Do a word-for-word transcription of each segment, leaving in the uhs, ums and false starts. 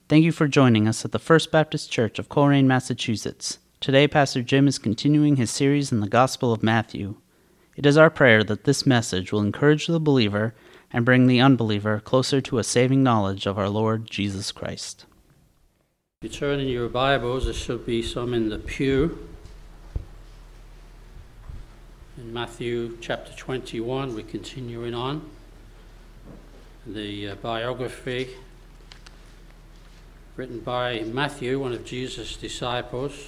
Thank you for joining us at the First Baptist Church of Coleraine, Massachusetts. Today, Pastor Jim is continuing his series in the Gospel of Matthew. It is our prayer that this message will encourage the believer and bring the unbeliever closer to a saving knowledge of our Lord Jesus Christ. If you turn in your Bibles, there should be some in the pew. In Matthew chapter twenty-one, we're continuing on the uh, biography written by Matthew, one of Jesus' disciples.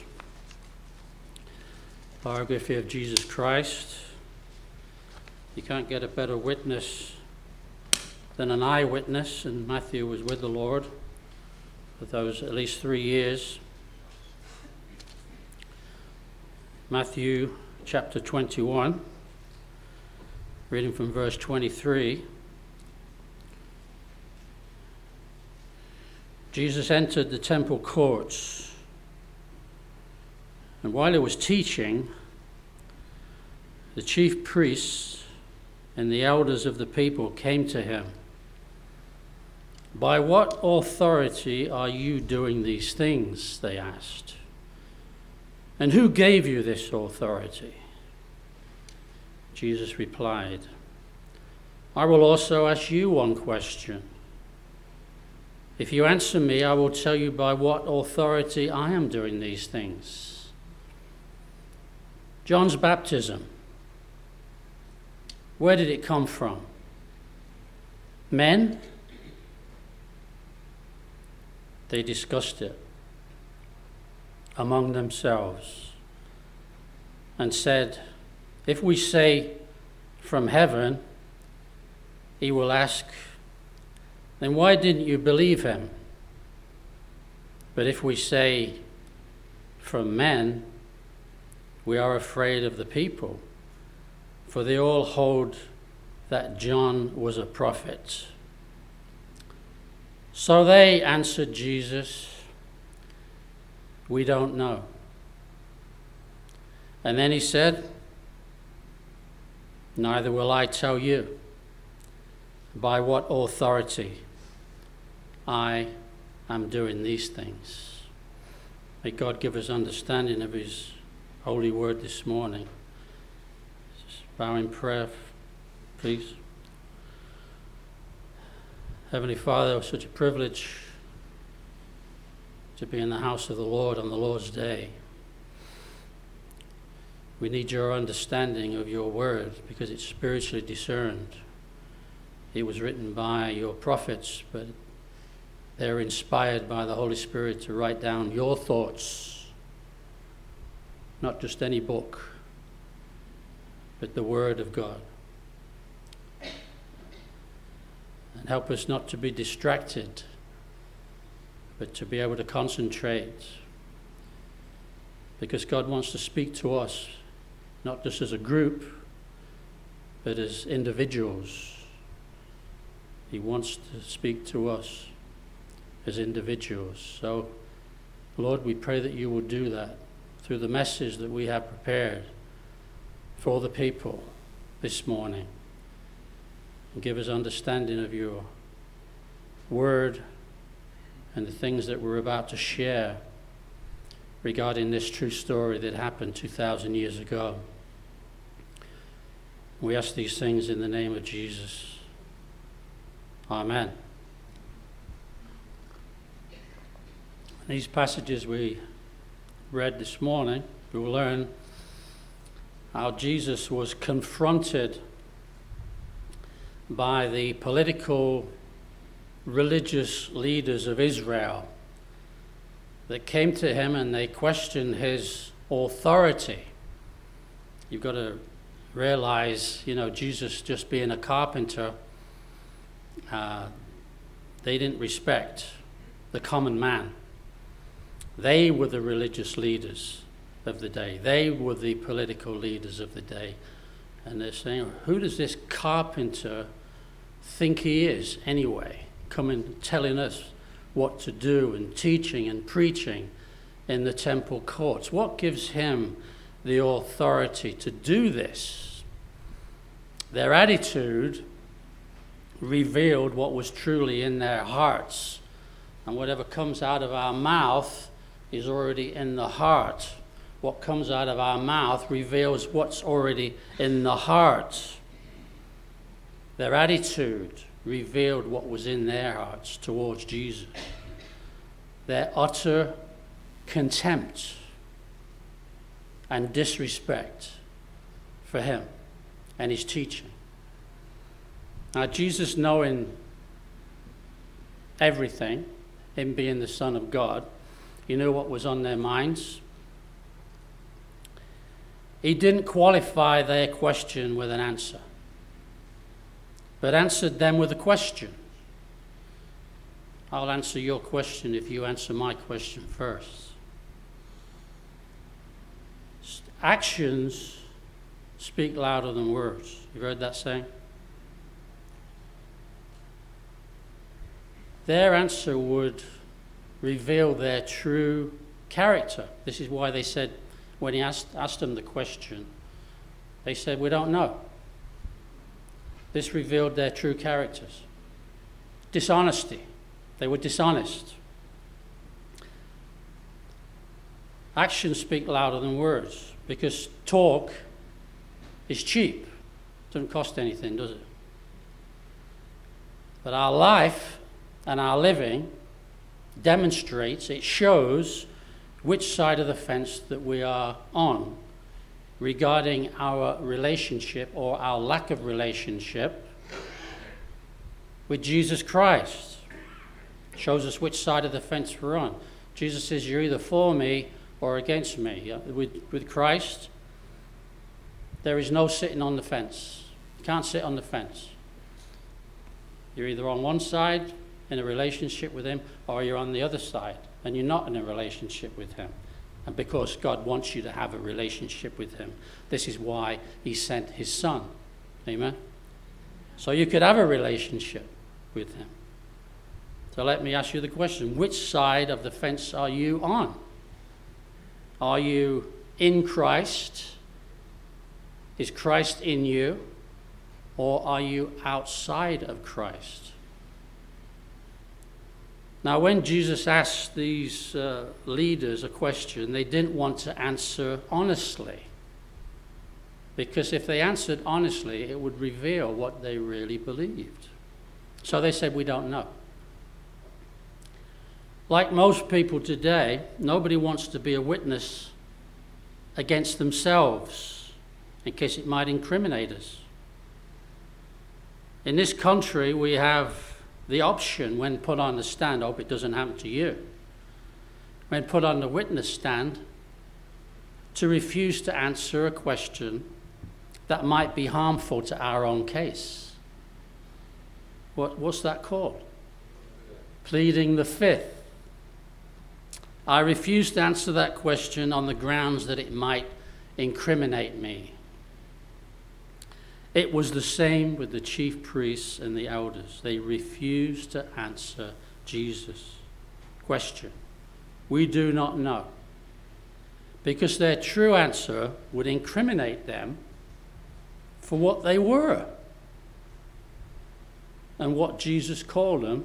Biography of Jesus Christ. You can't get a better witness than an eyewitness, and Matthew was with the Lord for those at least three years. Matthew chapter twenty-one, reading from verse twenty-three. Jesus entered the temple courts, and while he was teaching, the chief priests and the elders of the people came to him. "By what authority are you doing these things?" they asked. "And who gave you this authority?" Jesus replied, "I will also ask you one question. If you answer me, I will tell you by what authority I am doing these things. John's baptism, where did it come from? Men?" They discussed it among themselves and said, "If we say from heaven," he will ask, "Then why didn't you believe him? But if we say from men, we are afraid of the people, for they all hold that John was a prophet." So they answered Jesus, "We don't know." And then he said, "Neither will I tell you by what authority I am doing these things." May God give us understanding of his holy word this morning. Just bow in prayer, please. Heavenly Father, it was such a privilege to be in the house of the Lord on the Lord's Day. We need your understanding of your word because it's spiritually discerned. It was written by your prophets, but they're inspired by the Holy Spirit to write down your thoughts, not just any book, but the Word of God. And help us not to be distracted, but to be able to concentrate, because God wants to speak to us, not just as a group, but as individuals. He wants to speak to us as individuals. So, Lord, we pray that you will do that through the message that we have prepared for the people this morning. And give us understanding of your word and the things that we're about to share regarding this true story that happened two thousand years ago. We ask these things in the name of Jesus. Amen. These passages we read this morning, we will learn how Jesus was confronted by the political, religious leaders of Israel that came to him and they questioned his authority. You've got to realize, you know, Jesus just being a carpenter, uh, they didn't respect the common man. They were the religious leaders of the day. They were the political leaders of the day. And they're saying, who does this carpenter think he is anyway, coming telling us what to do and teaching and preaching in the temple courts? What gives him the authority to do this? Their attitude revealed what was truly in their hearts And whatever comes out of our mouth is already in the heart. What comes out of our mouth reveals what's already in the heart. Their attitude revealed what was in their hearts towards Jesus. Their utter contempt and disrespect for him and his teaching. Now, Jesus, knowing everything, him being the Son of God, he knew what was on their minds. He didn't qualify their question with an answer, but answered them with a question. I'll answer your question if you answer my question first. Actions speak louder than words. You've heard that saying? Their answer would reveal their true character. This is why they said, when he asked, asked them the question, they said, we don't know. This revealed their true characters. Dishonesty. They were dishonest. Actions speak louder than words, because talk is cheap. It doesn't cost anything, does it? But our life and our living demonstrates, it shows which side of the fence that we are on regarding our relationship or our lack of relationship with Jesus Christ. It shows us which side of the fence we're on. Jesus says, you're either for me or against me. Yeah? With, with Christ, there is no sitting on the fence. You can't sit on the fence. You're either on one side in a relationship with him, or you're on the other side and you're not in a relationship with him. And because God wants you to have a relationship with him, this is why he sent his Son. Amen? So you could have a relationship with him. So let me ask you the question, which side of the fence are you on? Are you in Christ? Is Christ in you? Or are you outside of Christ? Now, when Jesus asked these uh, leaders a question, they didn't want to answer honestly. Because if they answered honestly, it would reveal what they really believed. So they said, we don't know. Like most people today, nobody wants to be a witness against themselves in case it might incriminate us. In this country, we have the option, when put on the stand, I hope it doesn't happen to you, when put on the witness stand, to refuse to answer a question that might be harmful to our own case. What, what's that called? Pleading the fifth. I refuse to answer that question on the grounds that it might incriminate me. It was the same with the chief priests and the elders. They refused to answer Jesus' question. We do not know. Because their true answer would incriminate them for what they were and what Jesus called them,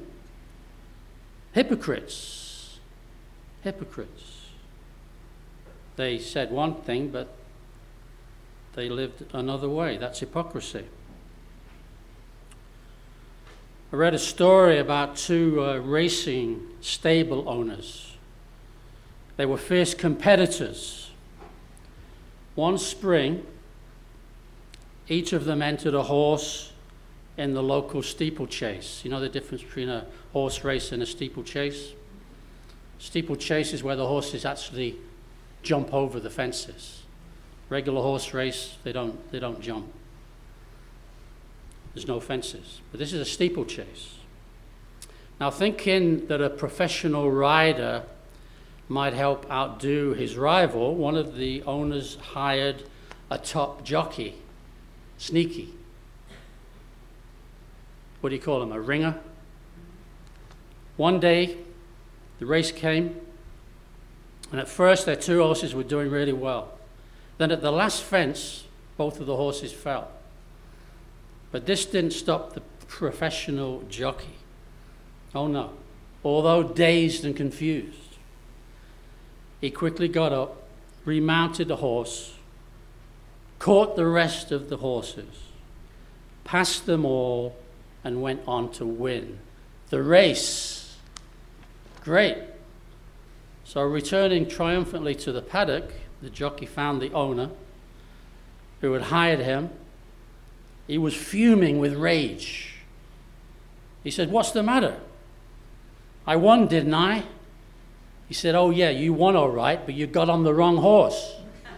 hypocrites. Hypocrites. They said one thing, but they lived another way. That's hypocrisy. I read a story about two uh, racing stable owners. They were fierce competitors. One spring, each of them entered a horse in the local steeplechase. You know the difference between a horse race and a steeplechase? Steeplechase is where the horses actually jump over the fences. Regular horse race, they don't they don't jump. There's no fences. But this is a steeplechase. Now, thinking that a professional rider might help outdo his rival, one of the owners hired a top jockey, sneaky. What do you call him, a ringer? One day, the race came, and at first their two horses were doing really well. Then at the last fence, both of the horses fell. But this didn't stop the professional jockey. Oh no. although dazed and confused, he quickly got up, remounted the horse, caught the rest of the horses, passed them all, and went on to win the race. Great. So returning triumphantly to the paddock, the jockey found the owner who had hired him. He was fuming with rage. He said, "What's the matter? I won, didn't I?" He said, "Oh yeah, you won all right, but you got on the wrong horse."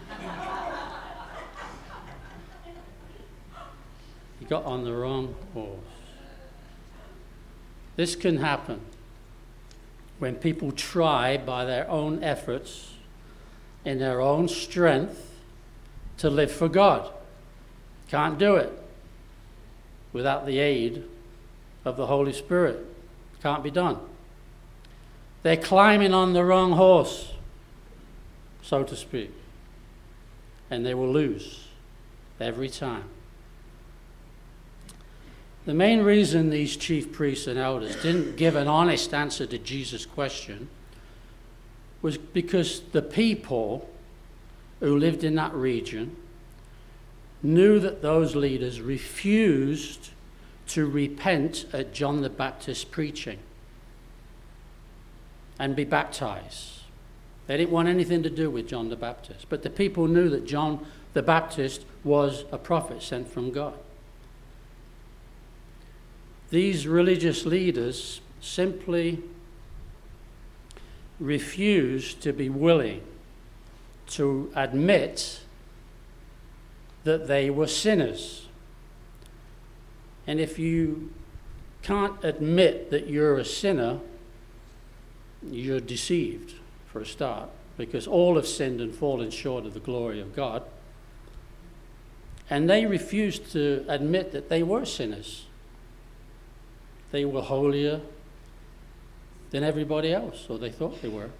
He got on the wrong horse. This can happen when people try by their own efforts, in their own strength, to live for God. Can't do it without the aid of the Holy Spirit. Can't be done. They're climbing on the wrong horse, so to speak, and they will lose every time. The main reason these chief priests and elders didn't give an honest answer to Jesus' question was because the people who lived in that region knew that those leaders refused to repent at John the Baptist's preaching and be baptized. They didn't want anything to do with John the Baptist. But the people knew that John the Baptist was a prophet sent from God. These religious leaders simply refused to be willing to admit that they were sinners. And if you can't admit that you're a sinner, you're deceived, for a start, because all have sinned and fallen short of the glory of God. And they refused to admit that they were sinners. They were holier than everybody else, or they thought they were.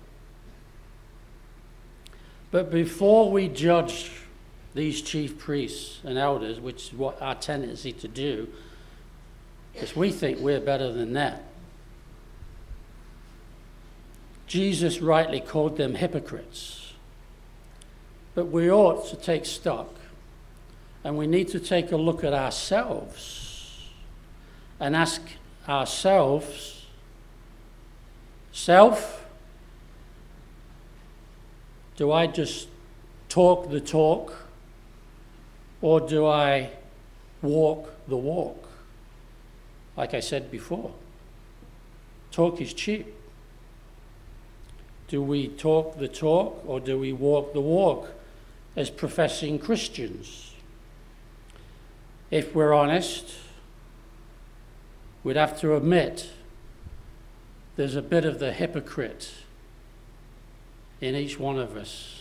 But before we judge these chief priests and elders, which is what our tendency to do, because we think we're better than that, Jesus rightly called them hypocrites. But we ought to take stock, and we need to take a look at ourselves and ask ourselves, self, do I just talk the talk, or do I walk the walk? Like I said before, talk is cheap. Do we talk the talk, or do we walk the walk as professing Christians? If we're honest, we'd have to admit there's a bit of the hypocrite in each one of us.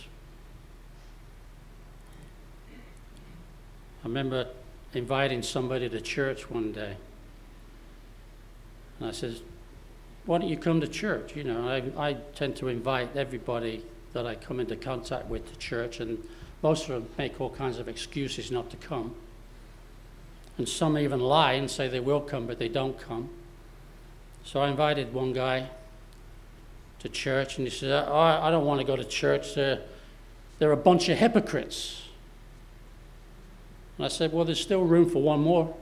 I remember inviting somebody to church one day. And I said, "Why don't you come to church?" You know, I, I tend to invite everybody that I come into contact with to church, and most of them make all kinds of excuses not to come. And some even lie and say they will come, but they don't come. So I invited one guy to church, and he said, "Oh, I don't want to go to church. They're, they're a bunch of hypocrites." And I said, "Well, there's still room for one more."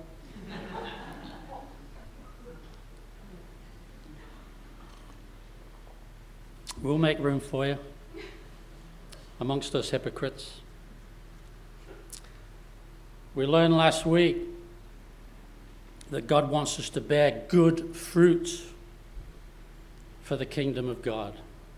We'll make room for you amongst those hypocrites. We learned last week that God wants us to bear good fruit for the kingdom of God.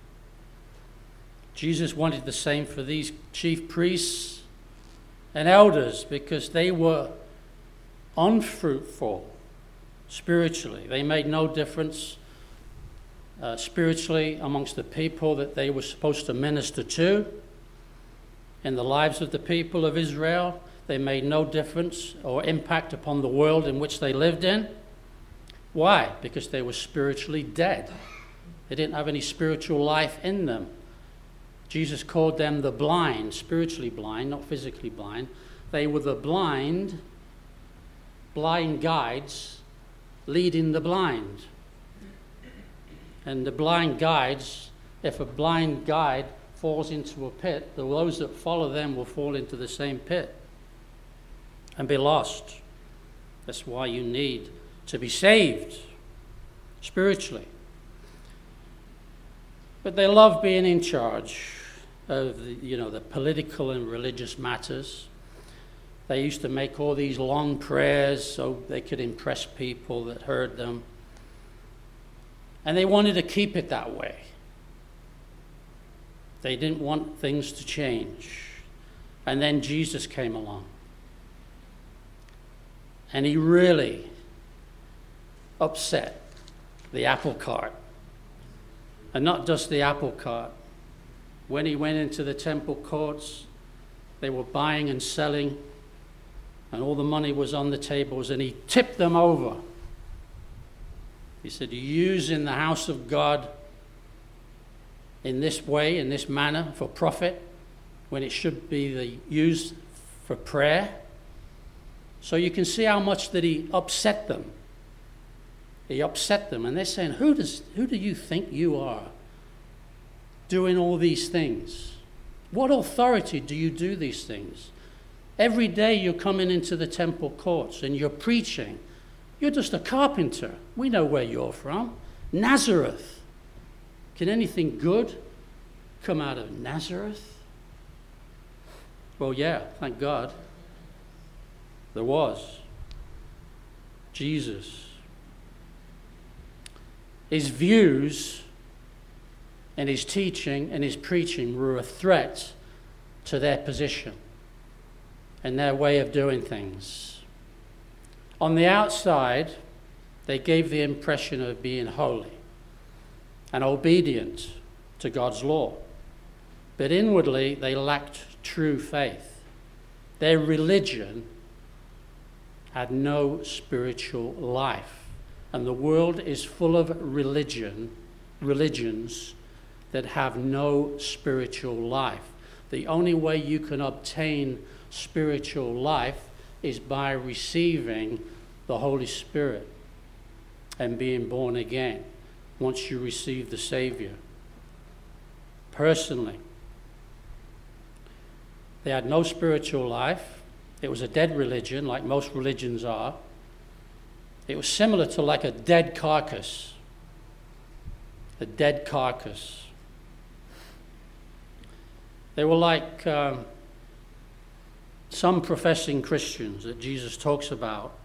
Jesus wanted the same for these chief priests and elders because they were unfruitful spiritually. They made no difference uh, spiritually amongst the people that they were supposed to minister to. In the lives of the people of Israel, they made no difference or impact upon the world in which they lived in. Why? Because they were spiritually dead. They didn't have any spiritual life in them. Jesus called them the blind, spiritually blind, not physically blind. They were the blind, blind guides leading the blind. And the blind guides, if a blind guide falls into a pit, those that follow them will fall into the same pit and be lost. That's why you need to be saved spiritually. But they love being in charge of the, you know, the political and religious matters. They used to make all these long prayers so they could impress people that heard them. And they wanted to keep it that way. They didn't want things to change. And then Jesus came along. And he really upset the apple cart. And not just the apple cart. When he went into the temple courts, they were buying and selling, and all the money was on the tables, and he tipped them over. He said, "You use in the house of God in this way, in this manner, for profit, when it should be the, used for prayer." So you can see how much that he upset them. He upset them, and they're saying, who does, who do you think you are doing all these things? What authority do you do these things? Every day you're coming into the temple courts and you're preaching. You're just a carpenter. We know where you're from. Nazareth. Can anything good come out of Nazareth? Well, yeah, thank God. There was. Jesus. His views and his teaching and his preaching were a threat to their position and their way of doing things. On the outside, they gave the impression of being holy and obedient to God's law. But inwardly, they lacked true faith. Their religion had no spiritual life. And the world is full of religion, religions that have no spiritual life. The only way you can obtain spiritual life is by receiving the Holy Spirit and being born again once you receive the Savior. Personally, they had no spiritual life. It was a dead religion, like most religions are. It was similar to like a dead carcass. A dead carcass. They were like um, some professing Christians that Jesus talks about.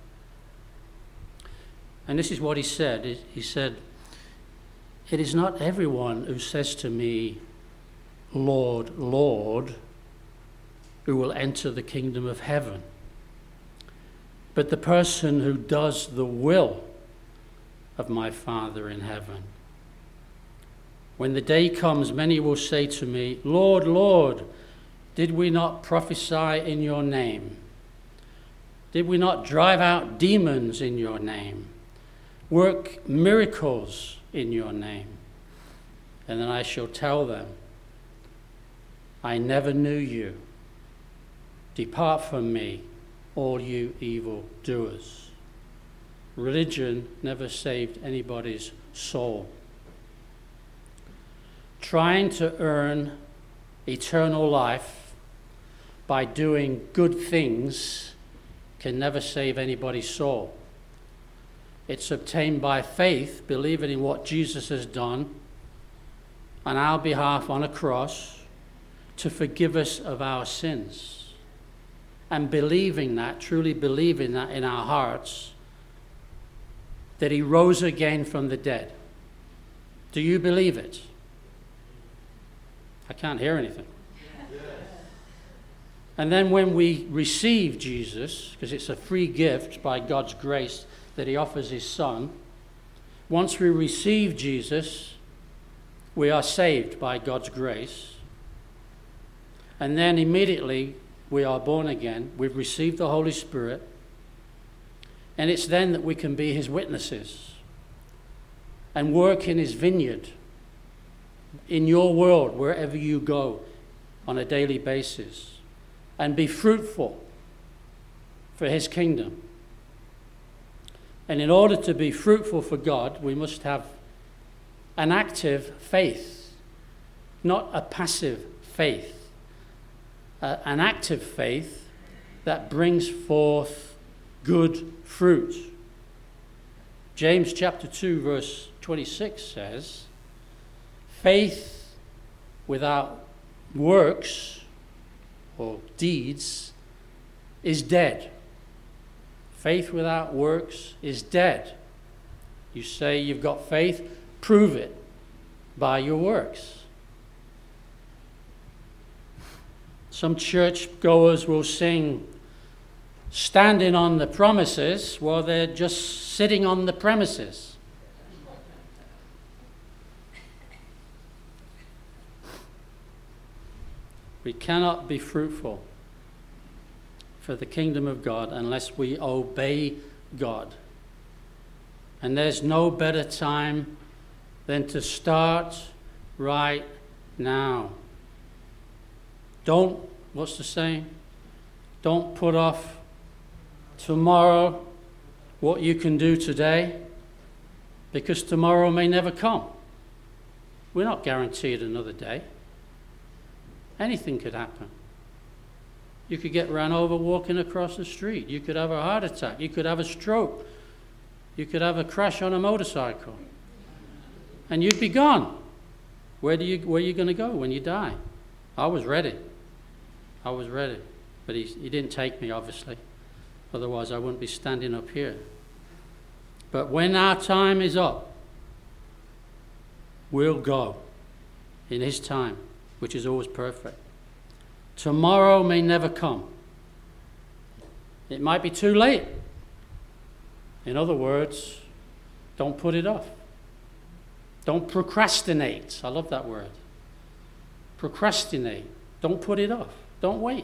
And this is what he said. He said, "It is not everyone who says to me, 'Lord, Lord,' who will enter the kingdom of heaven, but the person who does the will of my Father in heaven. When the day comes, many will say to me, 'Lord, Lord, did we not prophesy in your name? Did we not drive out demons in your name? Work miracles in your name?' And then I shall tell them, 'I never knew you. Depart from me, all you evil doers.'" Religion never saved anybody's soul. Trying to earn eternal life by doing good things can never save anybody's soul. It's obtained by faith, believing in what Jesus has done on our behalf on a cross to forgive us of our sins. And believing that, truly believing that in our hearts, that he rose again from the dead. Do you believe it? I can't hear anything. Yes. And then when we receive Jesus, because it's a free gift by God's grace that he offers his Son, once we receive Jesus, we are saved by God's grace. And then immediately we are born again. We've received the Holy Spirit. And it's then that we can be his witnesses and work in his vineyard, in your world, wherever you go on a daily basis, and be fruitful for his kingdom. And in order to be fruitful for God, we must have an active faith, not a passive faith. Uh, an active faith that brings forth good fruit. James chapter two verse twenty-six says, faith without works or deeds is dead. Faith without works is dead. You say you've got faith, prove it by your works. Some church goers will sing, standing on the promises, while they're just sitting on the premises. We cannot be fruitful for the kingdom of God unless we obey God. And there's no better time than to start right now. Don't, what's the saying? Don't put off tomorrow what you can do today, because tomorrow may never come. We're not guaranteed another day. Anything could happen. You could get run over walking across the street. You could have a heart attack. You could have a stroke. You could have a crash on a motorcycle. And you'd be gone. Where do you, where are you going to go when you die? I was ready. I was ready. But he, he didn't take me, obviously. Otherwise, I wouldn't be standing up here. But when our time is up, we'll go in his time, which is always perfect. Tomorrow may never come. It might be too late. In other words, don't put it off. Don't procrastinate. I love that word. Procrastinate. Don't put it off. Don't wait.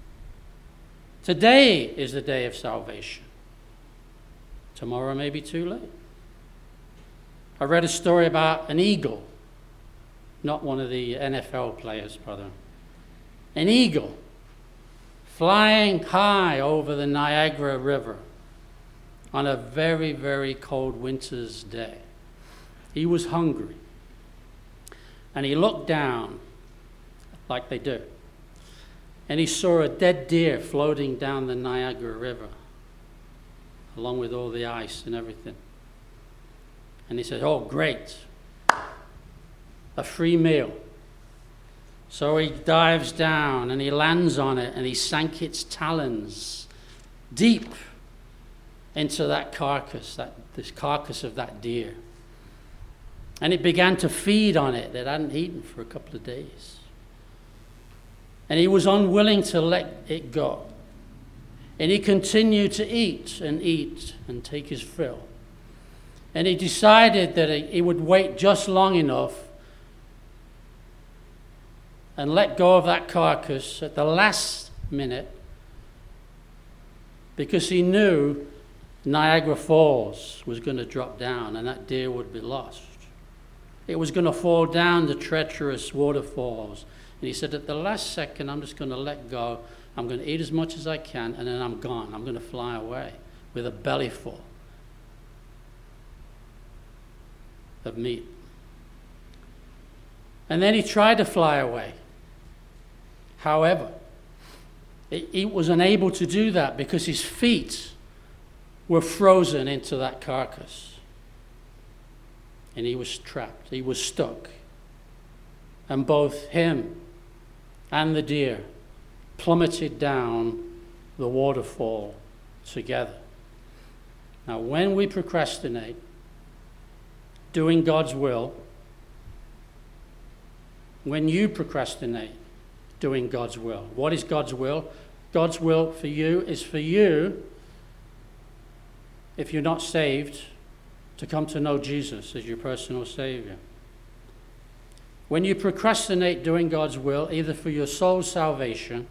Today is the day of salvation. Tomorrow may be too late. I read a story about an eagle, not one of the N F L players, brother. An eagle flying high over the Niagara River on a very, very cold winter's day. He was hungry. And he looked down, like they do, and he saw a dead deer floating down the Niagara River, along with all the ice and everything. And he said, oh, great, a free meal. So he dives down and he lands on it and he sank its talons deep into that carcass, that this carcass of that deer. And it began to feed on it. It hadn't eaten for a couple of days. And he was unwilling to let it go. And he continued to eat and eat and take his fill. And he decided that he would wait just long enough and let go of that carcass at the last minute, because he knew Niagara Falls was going to drop down and that deer would be lost. It was going to fall down the treacherous waterfalls. And he said, at the last second, I'm just going to let go. I'm going to eat as much as I can, and then I'm gone. I'm going to fly away with a belly full of meat. And then he tried to fly away. However, he was unable to do that because his feet were frozen into that carcass. And he was trapped. He was stuck. And both him and the deer plummeted down the waterfall together. Now, when we procrastinate doing God's will, when you procrastinate doing God's will, what is God's will? God's will for you is for you, if you're not saved, to come to know Jesus as your personal Savior. When you procrastinate doing God's will, either for your soul's salvation,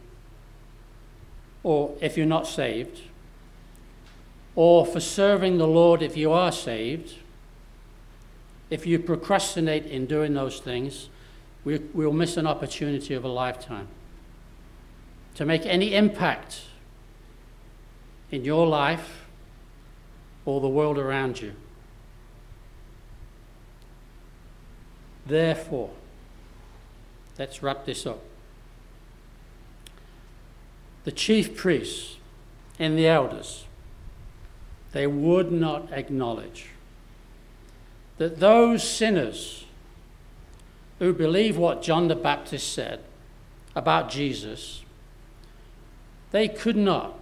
or if you're not saved, or for serving the Lord if you are saved, if you procrastinate in doing those things, we, we'll miss an opportunity of a lifetime to make any impact in your life or the world around you. Therefore, let's wrap this up. The chief priests and the elders, they would not acknowledge that those sinners who believe what John the Baptist said about Jesus, they could not,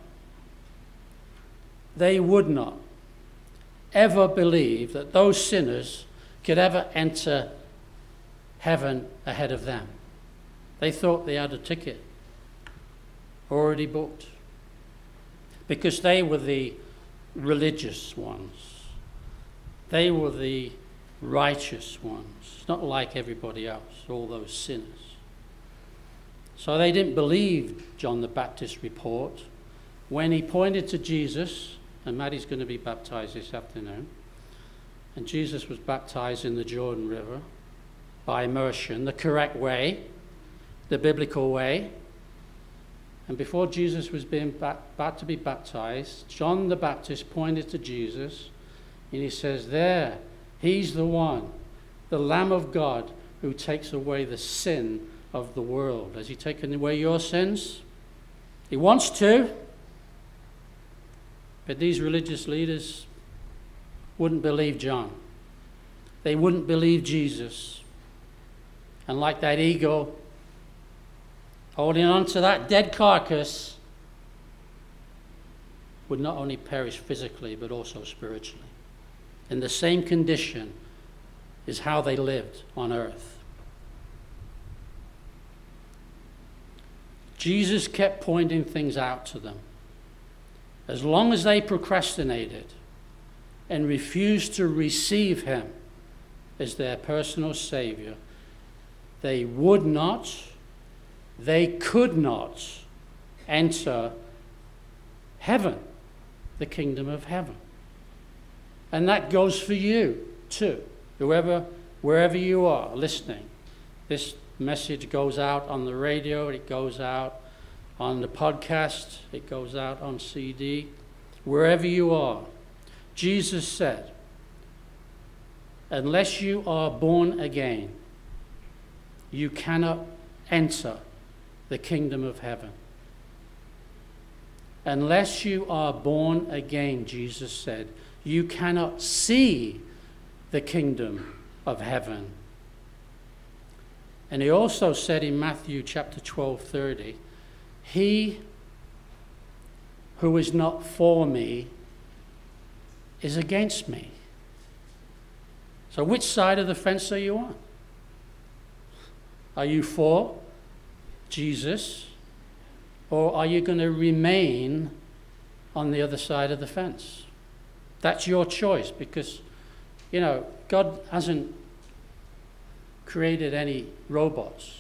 they would not ever believe that those sinners could ever enter heaven ahead of them. They thought they had a ticket already booked because they were the religious ones. They were the righteous ones, not like everybody else, all those sinners. So they didn't believe John the Baptist's report when he pointed to Jesus, and Maddie's going to be baptized this afternoon, and Jesus was baptized in the Jordan River by immersion, the correct way, the biblical way. And before Jesus was being ba- about to be baptized, John the Baptist pointed to Jesus, and he says, there, he's the one, the Lamb of God who takes away the sin of the world. Has he taken away your sins? He wants to. But these religious leaders wouldn't believe John. They wouldn't believe Jesus. And like that eagle holding on to that dead carcass, would not only perish physically but also spiritually. In the same condition is how they lived on earth. Jesus kept pointing things out to them. As long as they procrastinated and refused to receive him as their personal Savior, they would not, they could not enter heaven, the kingdom of heaven. And that goes for you too, whoever, wherever you are listening. This message goes out on the radio, it goes out on the podcast, it goes out on C D, wherever you are. Jesus said, unless you are born again, you cannot enter the kingdom of heaven. Unless you are born again, Jesus said, you cannot see the kingdom of heaven. And he also said in Matthew chapter twelve thirty, he who is not for me is against me. So which side of the fence are you on? Are you for Jesus, or are you going to remain on the other side of the fence? That's your choice, because, you know, God hasn't created any robots.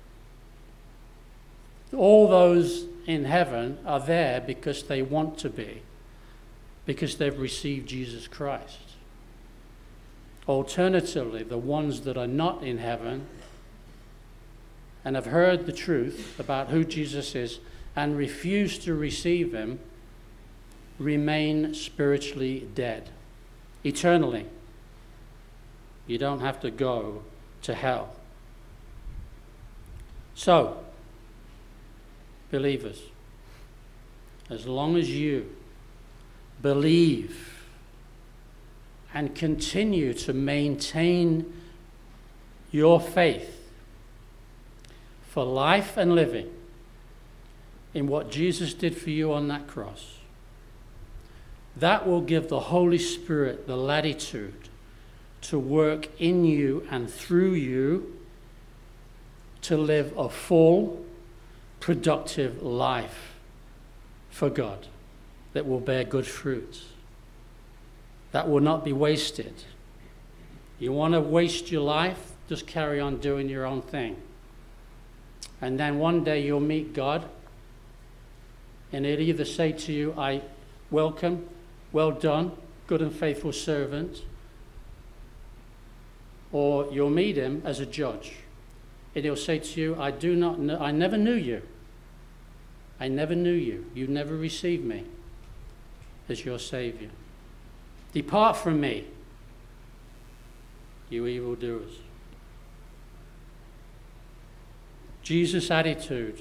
All those in heaven are there because they want to be, because they've received Jesus Christ. Alternatively, the ones that are not in heaven and have heard the truth about who Jesus is and refuse to receive him remain spiritually dead, eternally. You don't have to go to hell. So, believers, as long as you believe and continue to maintain your faith for life and living in what Jesus did for you on that cross, that will give the Holy Spirit the latitude to work in you and through you to live a full, productive life for God that will bear good fruit, that will not be wasted. You want to waste your life? Just carry on doing your own thing. And then one day you'll meet God, and he'll either say to you, I welcome, well done, good and faithful servant, or you'll meet him as a judge, and he'll say to you, I do not know, I never knew you. I never knew you. You never received me as your Savior. Depart from me, you evildoers. Jesus' attitude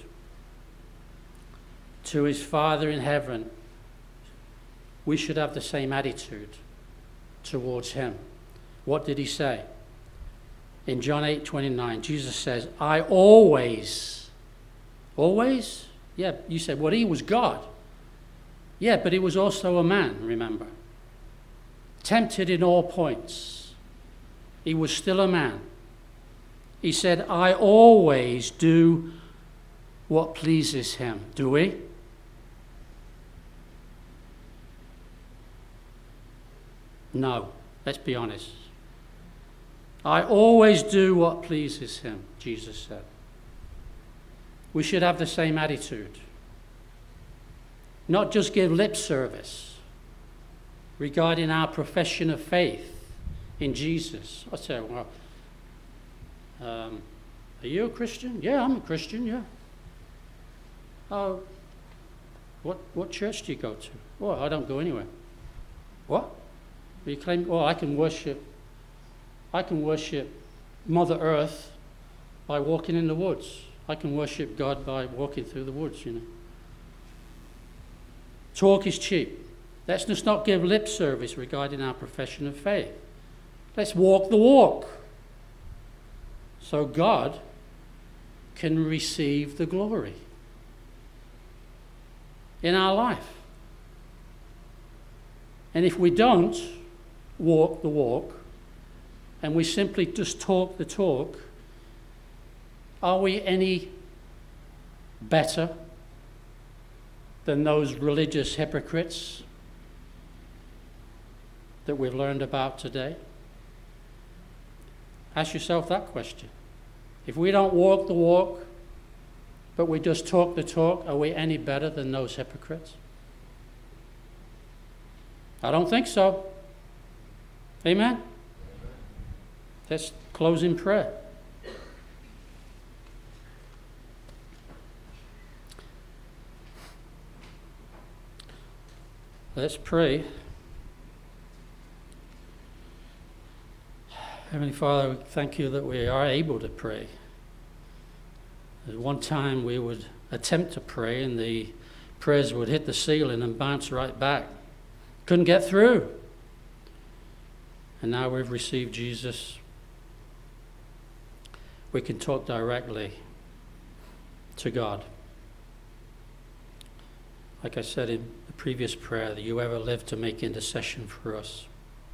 to his Father in heaven, we should have the same attitude towards him. What did he say? In John eight twenty-nine, Jesus says, I always, always? Yeah, you said, well, he was God. Yeah, but he was also a man, remember. Tempted in all points. He was still a man. He said, I always do what pleases him. Do we? No, let's be honest. I always do what pleases him, Jesus said. We should have the same attitude. Not just give lip service regarding our profession of faith in Jesus. I say, well, um, are you a Christian? Yeah, I'm a Christian, yeah. Oh, what what church do you go to? Well, I don't go anywhere. What? You claim, well, I can worship, I can worship Mother Earth by walking in the woods. I can worship God by walking through the woods, you know. Talk is cheap. Let's just not give lip service regarding our profession of faith. Let's walk the walk so God can receive the glory in our life. And if we don't walk the walk and we simply just talk the talk, are we any better than those religious hypocrites that we've learned about today? Ask yourself that question. If we don't walk the walk, but we just talk the talk, are we any better than those hypocrites? I don't think so. Amen? Let's close in prayer. Let's pray. Heavenly Father, we thank you that we are able to pray. At one time we would attempt to pray and the prayers would hit the ceiling and bounce right back. Couldn't get through. And now we've received Jesus. We can talk directly to God. Like I said in the previous prayer, that you ever lived to make intercession for us.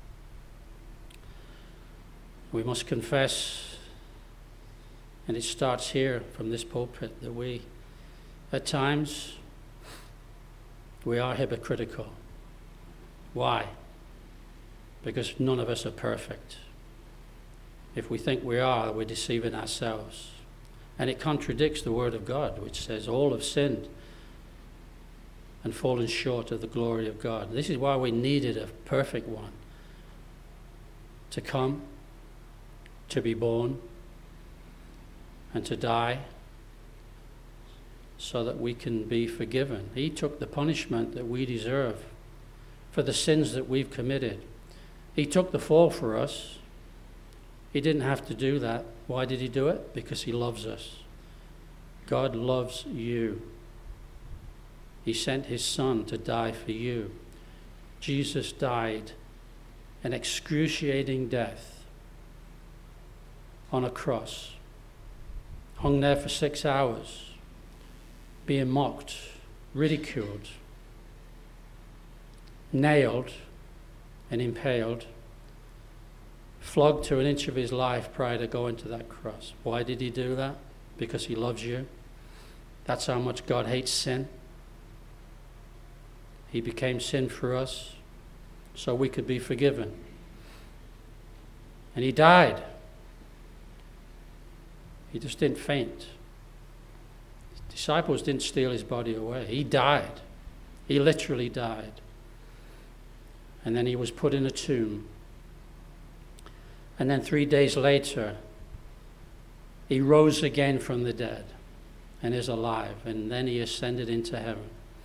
We must confess, and it starts here from this pulpit, that we, at times, we are hypocritical. Why? Because none of us are perfect. If we think we are, we're deceiving ourselves. And it contradicts the Word of God, which says all have sinned and fallen short of the glory of God. This is why we needed a perfect one to come, to be born, and to die so that we can be forgiven. He took the punishment that we deserve for the sins that we've committed. He took the fall for us. He didn't have to do that. Why did he do it? Because he loves us. God loves you. He sent his Son to die for you. Jesus died an excruciating death on a cross, hung there for six hours, being mocked, ridiculed, nailed and impaled, flogged to an inch of his life prior to going to that cross. Why did he do that? Because he loves you. That's how much God hates sin. He became sin for us so we could be forgiven. And he died. He just didn't faint. His disciples didn't steal his body away. He died. He literally died. And then he was put in a tomb. And then three days later, he rose again from the dead and is alive. And then he ascended into heaven.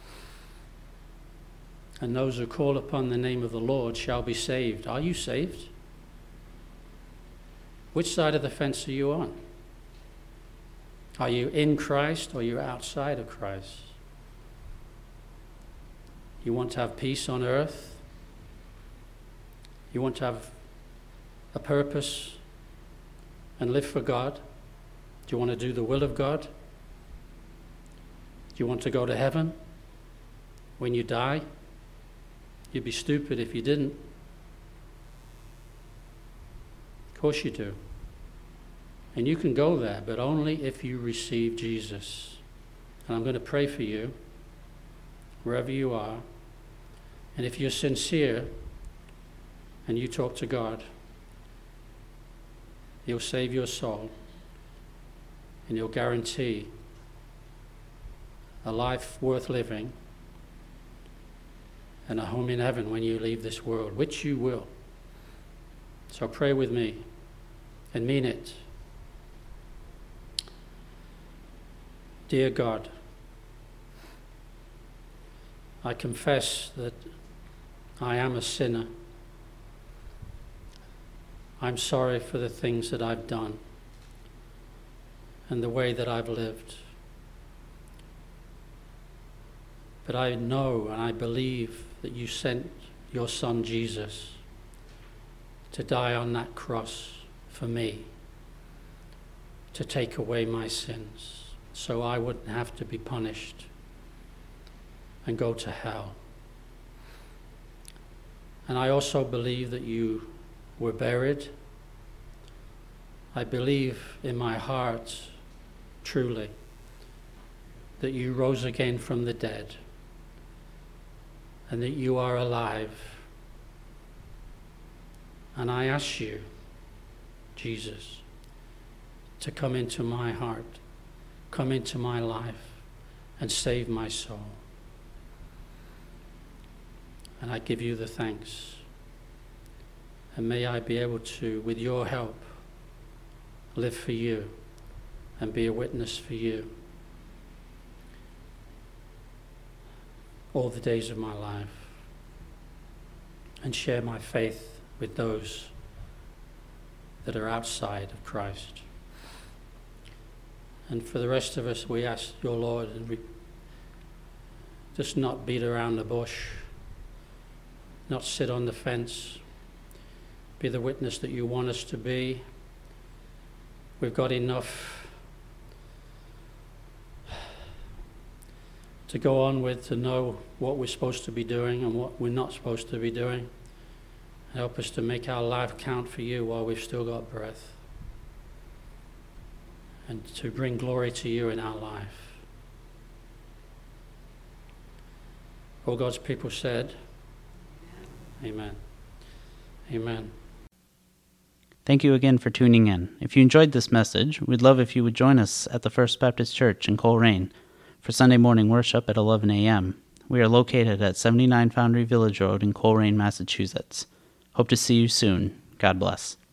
And those who call upon the name of the Lord shall be saved. Are you saved? Which side of the fence are you on? Are you in Christ or are you outside of Christ? You want to have peace on earth? You want to have a purpose and live for God? Do you want to do the will of God? Do you want to go to heaven when you die? You'd be stupid if you didn't. Of course you do. And you can go there, but only if you receive Jesus. And I'm going to pray for you, wherever you are. And if you're sincere and you talk to God, He'll save your soul and He'll guarantee a life worth living and a home in heaven when you leave this world, which you will. So pray with me and mean it. Dear God, I confess that I am a sinner. I'm sorry for the things that I've done and the way that I've lived. But I know and I believe that you sent your Son Jesus to die on that cross for me, to take away my sins, so I wouldn't have to be punished and go to hell. And I also believe that you were buried. I believe in my heart, truly, that you rose again from the dead and that you are alive. And I ask you, Jesus, to come into my heart, come into my life and save my soul. And I give you the thanks. And may I be able to, with your help, live for you and be a witness for you all the days of my life, and share my faith with those that are outside of Christ. And for the rest of us, we ask your Lord, and we just not beat around the bush, not sit on the fence, be the witness that you want us to be. We've got enough to go on with, to know what we're supposed to be doing and what we're not supposed to be doing. Help us to make our life count for you while we've still got breath, and to bring glory to you in our life. All God's people said, Amen. Amen. Thank you again for tuning in. If you enjoyed this message, we'd love if you would join us at the First Baptist Church in Coleraine for Sunday morning worship at eleven a.m. We are located at seventy-nine Foundry Village Road in Coleraine, Massachusetts. Hope to see you soon. God bless.